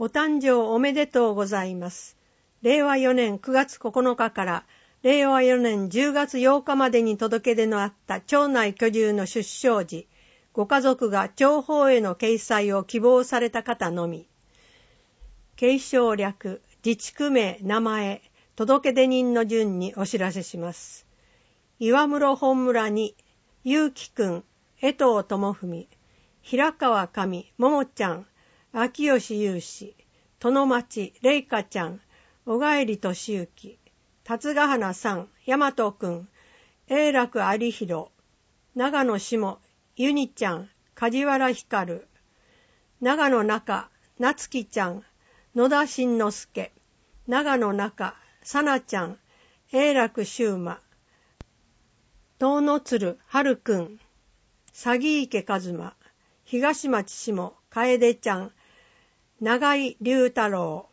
お誕生おめでとうございます。令和4年9月9日から令和4年10月8日までに届け出のあった町内居住の出生時、ご家族が帳簿への掲載を希望された方のみ。継承略、自治区名、名前、届出人の順にお知らせします。岩室本村に、ゆうきくん、江藤智文、平川上、ももちゃん、秋吉雄志、殿町、れいかちゃん、小帰俊之、辰ヶ花さん、大和くん、永楽有弘、長野下、ゆにちゃん、梶原光、長野中、なつきちゃん、野田慎之介、長野中、さなちゃん、永楽修馬、遠野鶴、春くん、佐木池一馬、東町下、楓ちゃん、長井龍太郎、